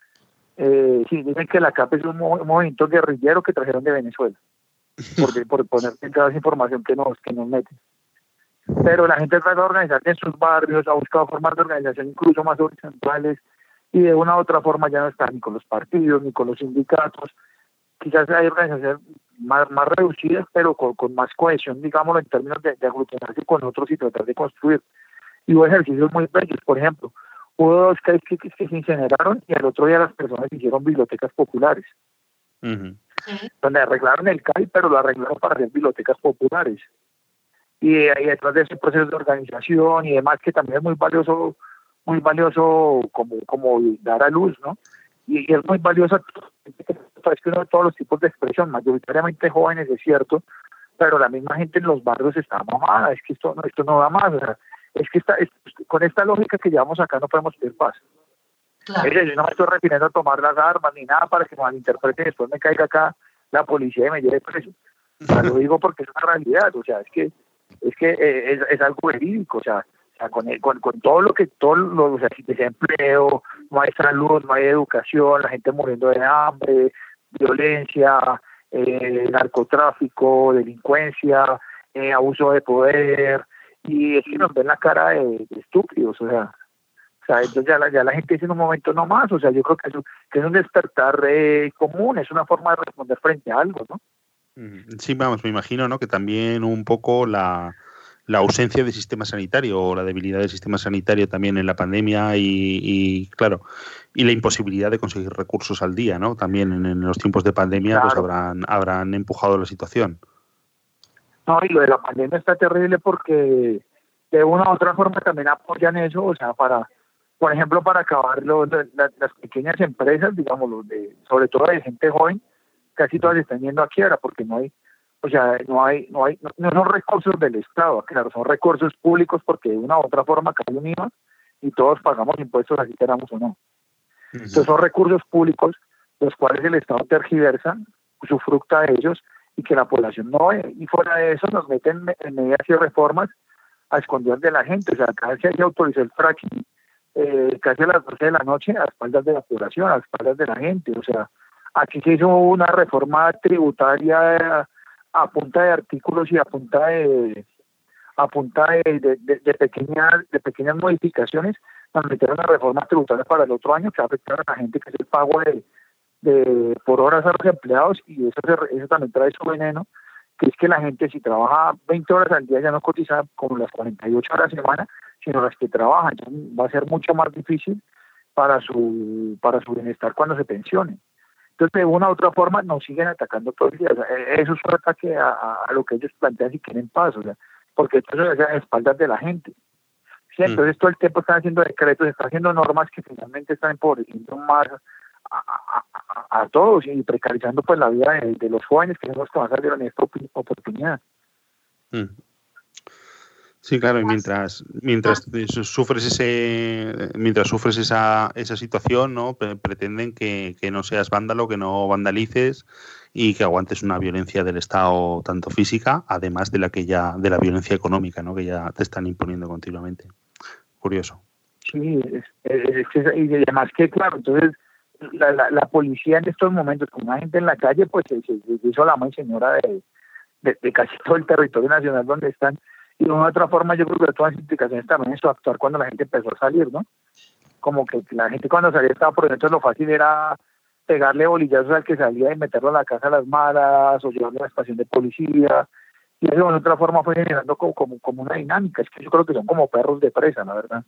Sí, dicen que la CAP es un movimiento guerrillero que trajeron de Venezuela, por poner toda esa información que nos meten. pero la gente trata de organizarse en sus barrios, ha buscado formas de organización incluso más horizontales, y de una u otra forma ya no está ni con los partidos, ni con los sindicatos. Quizás hay organizaciones más reducidas, pero con más cohesión, digámoslo, en términos de aglutinarse con otros y tratar de construir. Y hubo ejercicios muy bellos, por ejemplo, hubo 2 CAIs que se incineraron y al otro día las personas hicieron bibliotecas populares, donde arreglaron el CAI, pero lo arreglaron para hacer bibliotecas populares. Y detrás de ese proceso de organización y demás, que también es muy valioso como dar a luz, ¿no? Y es muy valioso, es que uno de todos los tipos de expresión, mayoritariamente jóvenes, es cierto, pero la misma gente en los barrios está mamada, es que esto no da más, o sea, es que con esta lógica que llevamos acá no podemos pedir paz. Claro. Yo no me estoy refiriendo a tomar las armas ni nada para que me malinterpreten y después me caiga acá la policía y me lleve preso. O sea, lo digo porque es una realidad, o sea, es que es algo verídico, o sea con todo lo o sea, desempleo, no hay salud, no hay educación, la gente muriendo de hambre, violencia, narcotráfico, delincuencia, abuso de poder, y es que nos ven la cara de estúpidos, o sea, entonces ya la gente dice en un momento no más, o sea, yo creo que es un despertar común, es una forma de responder frente a algo, ¿no? Sí, vamos, me imagino, ¿no? Que también un poco la ausencia del sistema sanitario o la debilidad del sistema sanitario también en la pandemia y claro, y la imposibilidad de conseguir recursos al día, ¿no? También en los tiempos de pandemia, claro, pues habrán empujado la situación. No, y lo de la pandemia está terrible porque de una u otra forma también apoyan eso, o sea, por ejemplo, para acabar las pequeñas empresas, digamos, sobre todo de gente joven, casi todas están yendo a quiebra porque no son recursos del Estado, claro, son recursos públicos porque de una u otra forma cae un IVA y todos pagamos impuestos así queramos o no. Entonces son recursos públicos los cuales el Estado tergiversa, usufructa de ellos y que la población no ve, y fuera de eso nos meten en medidas y reformas a escondidas de la gente, o sea, acá se autorizó el fracking casi a las 12 de la noche a espaldas de la población, a espaldas de la gente, o sea, aquí se hizo una reforma tributaria a punta de artículos y a punta de pequeñas modificaciones. Nos metieron una reforma tributaria para el otro año que va a afectar a la gente, que es el pago por horas a los empleados, y eso también trae su veneno, que es que la gente, si trabaja 20 horas al día, ya no cotiza como las 48 horas a la semana, sino las que trabajan. Entonces va a ser mucho más difícil para su bienestar cuando se pensione. Entonces, de una u otra forma, nos siguen atacando todo el día. O sea, eso es un ataque a lo que ellos plantean si quieren paz, o sea, porque esto es a espaldas de la gente. ¿Sí? Entonces, todo el tiempo están haciendo decretos, están haciendo normas que finalmente están empobreciendo más a todos y precarizando pues la vida de los jóvenes, que son los que van a salir en esta oportunidad. Sí, claro, y mientras sufres esa situación, ¿no? Pretenden que no seas vándalo, que no vandalices y que aguantes una violencia del Estado tanto física, además de la violencia económica, ¿no? Que ya te están imponiendo continuamente. Curioso. Sí, y además que claro, entonces la policía en estos momentos, con una gente en la calle, pues se hizo la muy señora de casi todo el territorio nacional donde están. Y de una u otra forma yo creo que todas las implicaciones también es actuar cuando la gente empezó a salir, ¿no? Como que la gente cuando salía estaba por dentro, lo fácil era pegarle bolillazos al que salía y meterlo a la casa a las malas o llevarlo a la estación de policía, y eso de una u otra forma fue generando como una dinámica. Es que yo creo que son como perros de presa, la verdad.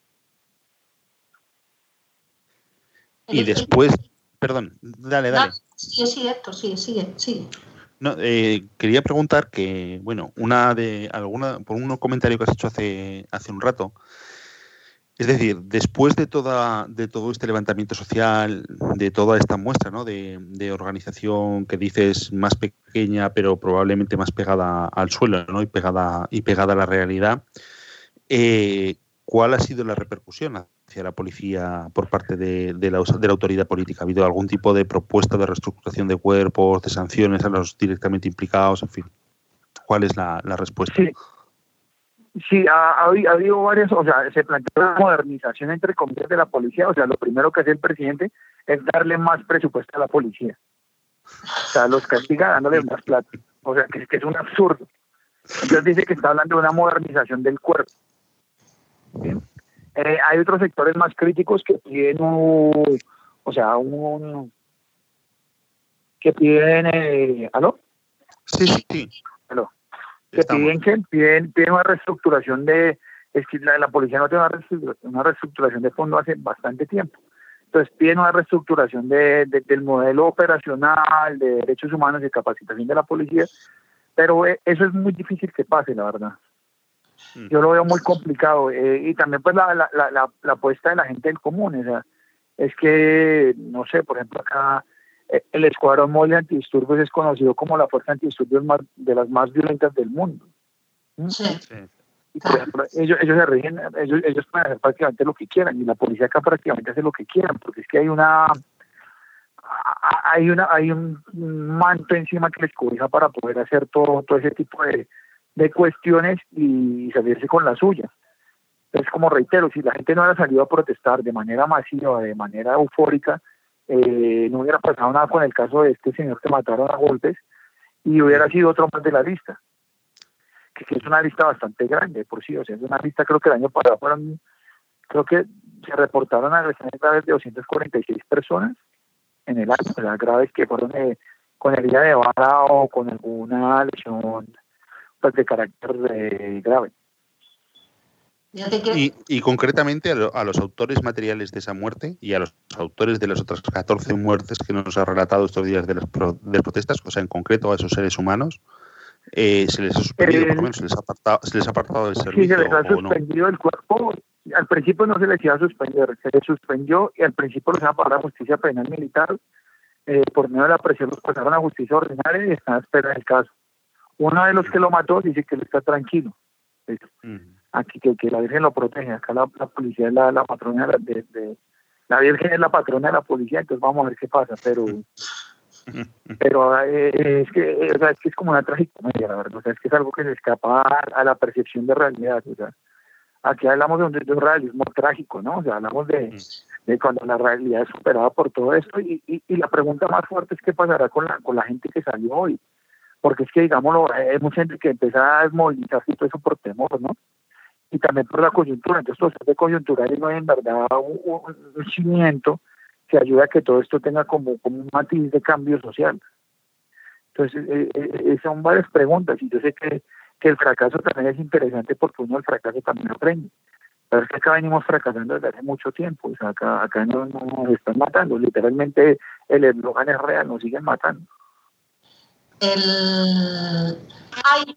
Y después, perdón, dale. No, sí, Héctor, sigue. No, quería preguntar que, bueno, por un comentario que has hecho hace un rato, es decir, después de todo este levantamiento social, de toda esta muestra, ¿no? de organización que dices más pequeña, pero probablemente más pegada al suelo, ¿no? y pegada a la realidad, ¿cuál ha sido la repercusión hacia la policía por parte de la autoridad política? ¿Ha habido algún tipo de propuesta de reestructuración de cuerpos, de sanciones a los directamente implicados? En fin, ¿cuál es la respuesta? Sí, ha habido varias, o sea, se planteó una modernización entre comillas de la policía. O sea, lo primero que hace el presidente es darle más presupuesto a la policía. O sea, los castiga dándole más plata. O sea, que es un absurdo. Entonces dice que está hablando de una modernización del cuerpo. ¿Sí? Hay otros sectores más críticos que piden ¿aló? Sí. ¿Aló? Que piden una reestructuración es que la policía no tiene una reestructuración de fondo hace bastante tiempo. Entonces piden una reestructuración del modelo operacional, de derechos humanos y capacitación de la policía, pero eso es muy difícil que pase, la verdad. Yo lo veo muy complicado. Y también pues la apuesta de la gente del común, o sea, es que, no sé, por ejemplo acá el Escuadrón Móvil Antidisturbios es conocido como la fuerza antidisturbios de las más violentas del mundo. Sí. Y por ejemplo, ellos se rigen, ellos pueden hacer prácticamente lo que quieran, y la policía acá prácticamente hace lo que quieran, porque es que hay un manto encima que les cobija para poder hacer todo ese tipo de cuestiones y salirse con la suya. Entonces, como reitero, si la gente no hubiera salido a protestar de manera masiva, de manera eufórica, no hubiera pasado nada con el caso de este señor que mataron a golpes y hubiera sido otro más de la lista, que es una lista bastante grande por sí. O sea, es una lista, creo que el año pasado creo que se reportaron agresiones graves de 246 personas en el año, o sea, graves que fueron con herida de bala o con alguna lesión pues de carácter grave. Y concretamente a los autores materiales de esa muerte y a los autores de las otras 14 muertes que nos ha relatado estos días de las protestas, o sea, en concreto a esos seres humanos, se les ha suspendido, por lo menos se les ha apartado del servicio. Sí, se les ha suspendido el cuerpo. Al principio no se les iba a suspender, se les suspendió y al principio los iban a pasar a justicia penal militar. Por medio de la presión los pasaron a justicia ordinaria y están a espera del caso. Uno de los que lo mató dice que él está tranquilo. Aquí que la Virgen lo protege. Acá la policía es la patrona la Virgen es la patrona de la policía, entonces vamos a ver qué pasa, pero es que es como una tragicomedia, la verdad. O sea, es que es algo que se escapa a la percepción de realidad. O sea, aquí hablamos de un realismo trágico, ¿no? O sea, hablamos de cuando la realidad es superada por todo esto y la pregunta más fuerte es qué pasará con la gente que salió hoy, porque es que, digámoslo, hay mucha gente que empieza a desmovilizarse y todo eso por temor, ¿no? Y también por la coyuntura. Entonces, todo esto de coyuntural no hay en verdad un cimiento que ayuda a que todo esto tenga como un matiz de cambio social. Entonces, son varias preguntas, y yo sé que el fracaso también es interesante porque uno del fracaso también aprende. Pero es que acá venimos fracasando desde hace mucho tiempo. O sea, acá nos están matando. Literalmente el eslogan es real, nos siguen matando. Hay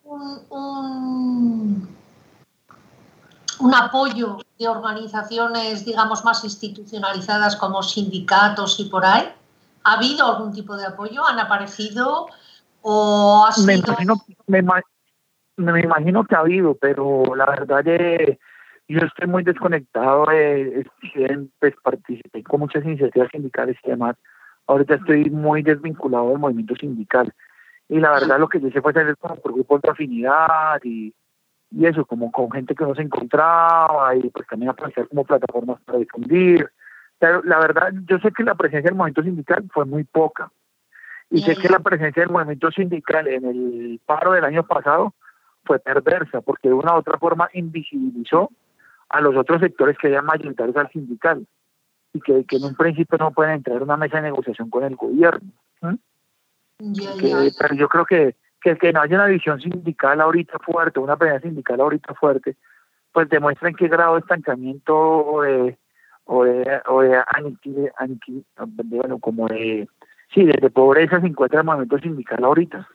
un apoyo de organizaciones, digamos, más institucionalizadas como sindicatos y por ahí. ¿Ha habido algún tipo de apoyo? ¿Han aparecido? ¿O ha sido...? Me imagino que ha habido, pero la verdad yo estoy muy desconectado. Pues participé con muchas iniciativas sindicales y demás. Ahorita estoy muy desvinculado del movimiento sindical. Y la verdad lo que yo hice fue hacer como por grupos de afinidad y eso, como con gente que no se encontraba, y pues también aprovechar como plataformas para difundir. Pero la verdad, yo sé que la presencia del movimiento sindical fue muy poca. Y sé que la presencia del movimiento sindical en el paro del año pasado fue perversa, porque de una u otra forma invisibilizó a los otros sectores que eran mayoritarios al sindical y que en un principio no pueden entrar a una mesa de negociación con el gobierno. Pero yo creo que no haya una visión sindical ahorita fuerte, una presencia sindical ahorita fuerte, pues demuestra en qué grado de estancamiento o de pobreza se encuentra el movimiento sindical ahorita.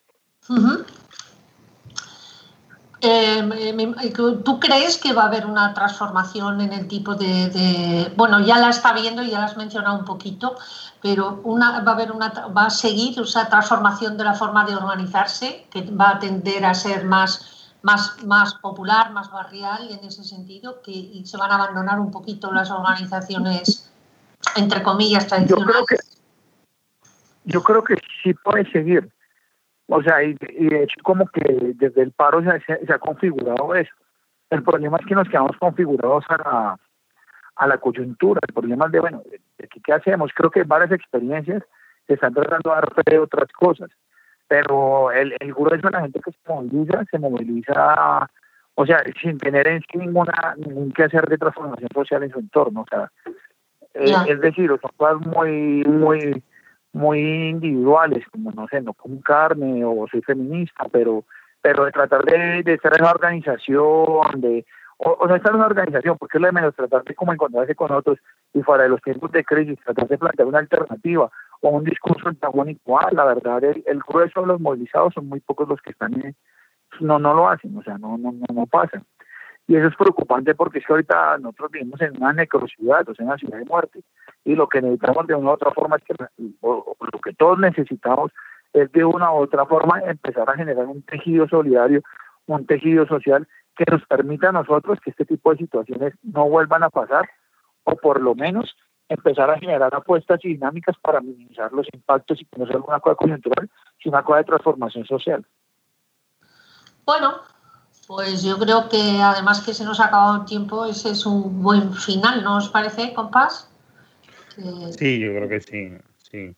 ¿Tú crees que va a haber una transformación en el tipo de bueno, ya la está viendo, ya la has mencionado un poquito, pero va a seguir esa transformación de la forma de organizarse, que va a tender a ser más popular, más barrial en ese sentido, y se van a abandonar un poquito las organizaciones, entre comillas, tradicionales? Yo creo que sí puede seguir. O sea, y de hecho como que desde el paro se ha configurado eso. El problema es que nos quedamos configurados a la coyuntura. El problema es ¿qué hacemos? Creo que varias experiencias se están tratando de dar fe de otras cosas. pero el grueso de la gente que se moviliza, o sea, sin tener en sí ningún quehacer de transformación social en su entorno, o sea, es decir, son cosas muy individuales, como no sé, no como carne o soy feminista, pero de tratar de estar en una organización, o no estar en una organización, porque es lo de menos, tratar de como encontrarse con otros y fuera de los tiempos de crisis, tratar de plantear una alternativa o un discurso antagónico. La verdad, el grueso de los movilizados son muy pocos los que están, no lo hacen, o sea, no pasan. Y eso es preocupante porque es que ahorita nosotros vivimos en una necrociudad, o sea, en una ciudad de muerte, y lo que necesitamos de una u otra forma es que, o lo que todos necesitamos es de una u otra forma empezar a generar un tejido solidario, un tejido social que nos permita a nosotros que este tipo de situaciones no vuelvan a pasar, o por lo menos empezar a generar apuestas y dinámicas para minimizar los impactos y que no sea una cosa coyuntural, sino una cosa de transformación social. Bueno, pues yo creo que además que se nos ha acabado el tiempo, ese es un buen final, ¿no os parece, compás? Sí, yo creo que sí.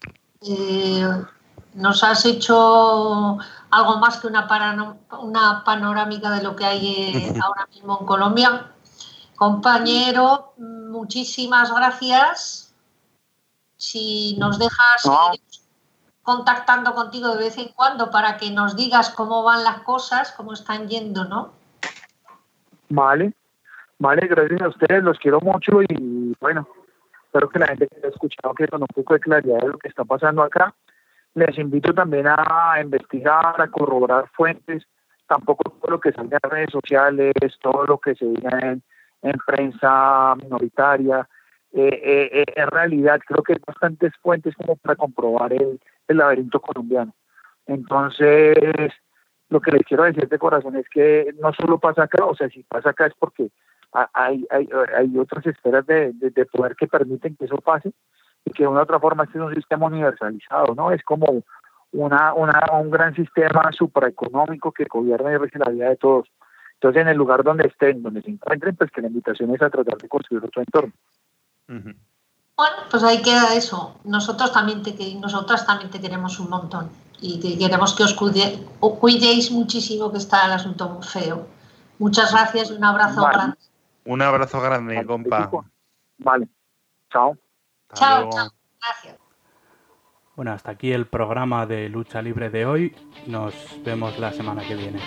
Nos has hecho algo más que una panorámica de lo que hay ahora mismo en Colombia. Compañero, muchísimas gracias. Si nos dejas contactando contigo de vez en cuando para que nos digas cómo van las cosas, cómo están yendo, ¿no? Vale, gracias a ustedes, los quiero mucho y bueno, espero que la gente que haya escuchado que con un poco de claridad de lo que está pasando acá. Les invito también a investigar, a corroborar fuentes, tampoco todo lo que salga en redes sociales, todo lo que se diga en prensa minoritaria. En realidad creo que hay bastantes fuentes como para comprobar el laberinto colombiano. Entonces, lo que les quiero decir de corazón es que no solo pasa acá, o sea, si pasa acá es porque hay otras esferas de poder que permiten que eso pase, y que de una u otra forma este es un sistema universalizado, ¿no? Es como un gran sistema supraeconómico que gobierna y rige la vida de todos. Entonces, en el lugar donde estén, donde se encuentren, pues que la invitación es a tratar de construir otro entorno. Uh-huh. Bueno, pues ahí queda eso. Nosotras también te queremos un montón y que queremos que os cuidéis muchísimo, que está el asunto muy feo. Muchas gracias y un abrazo grande. Un abrazo grande, compa. Vale, chao. Chao, gracias. Bueno, hasta aquí el programa de Lucha Libre de hoy. Nos vemos la semana que viene.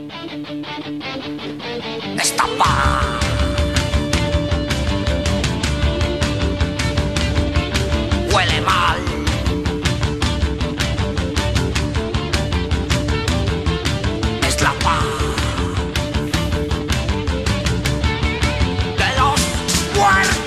¡Estampa! Huele mal. Es la paz de los muertos.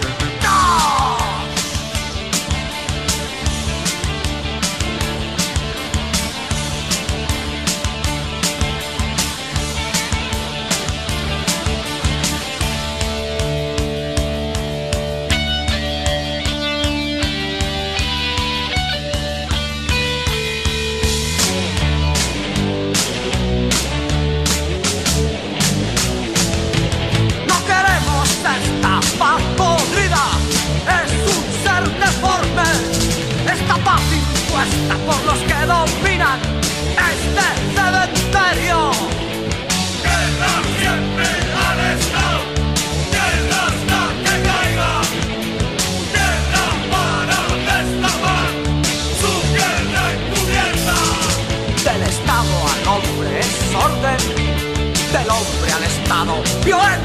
Por los que dominan este cementerio. Guerra siempre al Estado, guerra hasta que caiga, guerra para destapar su guerra encubierta. Del Estado al hombre es orden, del hombre al Estado violencia.